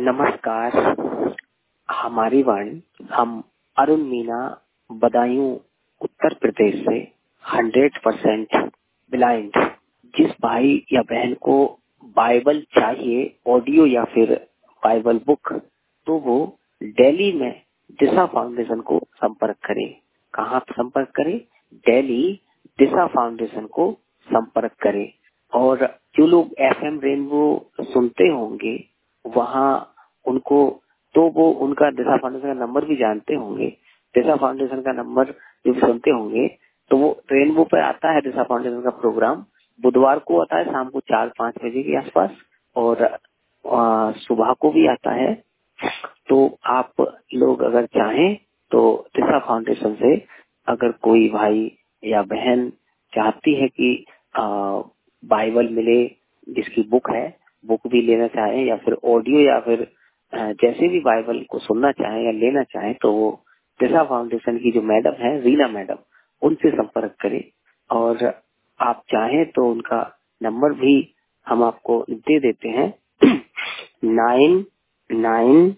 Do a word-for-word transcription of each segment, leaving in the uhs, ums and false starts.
नमस्कार। हमारी वाणी हम अरुण मीना बदायूं उत्तर प्रदेश से हंड्रेड परसेंट ब्लाइंड जिस भाई या बहन को बाइबल चाहिए ऑडियो या फिर बाइबल बुक, तो वो दिल्ली में दिशा फाउंडेशन को संपर्क करे। कहाँ संपर्क करे? दिल्ली दिशा फाउंडेशन को संपर्क करे। और जो लोग एफएम रेनबो सुनते होंगे वहाँ उनको तो वो उनका दिशा फाउंडेशन का नंबर भी जानते होंगे। दिशा फाउंडेशन का नंबर जो भी सुनते होंगे तो वो रेनबो पर आता है। दिशा फाउंडेशन का प्रोग्राम बुधवार को आता है शाम को चार पाँच बजे के आसपास, और आ, सुबह को भी आता है। तो आप लोग अगर चाहें तो दिशा फाउंडेशन से अगर कोई भाई या बहन चाहती है कि आ, बाइबल मिले, जिसकी बुक है बुक भी लेना चाहें या फिर ऑडियो या फिर जैसे भी बाइबल को सुनना चाहें या लेना चाहें, तो वो दिशा फाउंडेशन की जो मैडम है रीना मैडम, उनसे संपर्क करें। और आप चाहें तो उनका नंबर भी हम आपको दे देते हैं। नाइन नाइन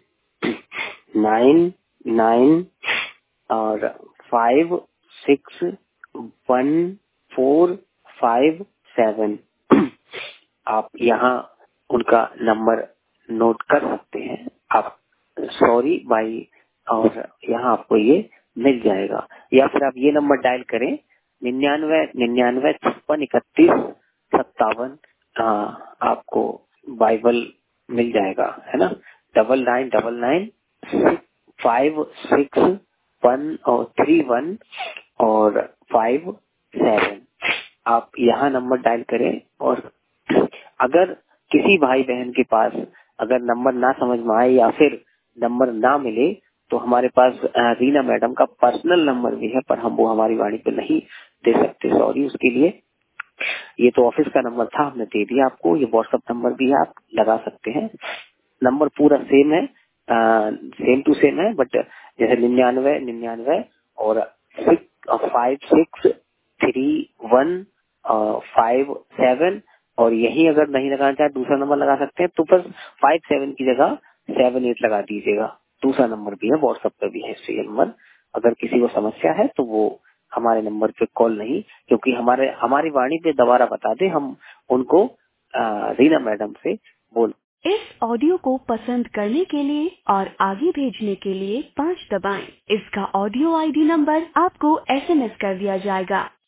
नाइन नाइन और five six one four five seven. आप यहाँ उनका नंबर नोट कर सकते हैं। आप सॉरी भाई, और यहाँ आपको ये मिल जाएगा। या फिर आप ये नंबर डायल करें निन्यानवे निन्यानवे छप्पन इकतीस सत्तावन, आपको बाइबल मिल जाएगा, है ना। Double nine double nine five six one और थ्री वन और फाइव सेवन। आप यहाँ नंबर डायल करें। और अगर किसी भाई बहन के पास अगर नंबर ना समझ में आए या फिर नंबर ना मिले तो हमारे पास रीना मैडम का पर्सनल नंबर भी है, पर हम वो हमारी वाणी पे नहीं दे सकते, सॉरी उसके लिए। ये तो ऑफिस का नंबर था, हमने दे दिया आपको। ये व्हाट्सएप नंबर भी आप लगा सकते हैं। नंबर पूरा सेम है, सेम टू सेम है, बट जैसे निन्यानवे निन्यानवे और five six three one five seven. और यही अगर नहीं लगाना चाहे दूसरा नंबर लगा सकते हैं, तो बस फाइव सेवन की जगह सेवन एट लगा दीजिएगा। दूसरा नंबर भी है, व्हाट्सएप पे भी है इससे नंबर। अगर किसी को समस्या है तो वो हमारे नंबर पे कॉल नहीं, क्योंकि हमारे हमारी वाणी पे दोबारा बता दे, हम उनको रीना मैडम से बोल। इस ऑडियो को पसंद करने के लिए और आगे भेजने के लिए पाँच दबाएं। इसका ऑडियो आईडी नंबर आपको एसएमएस कर दिया जाएगा।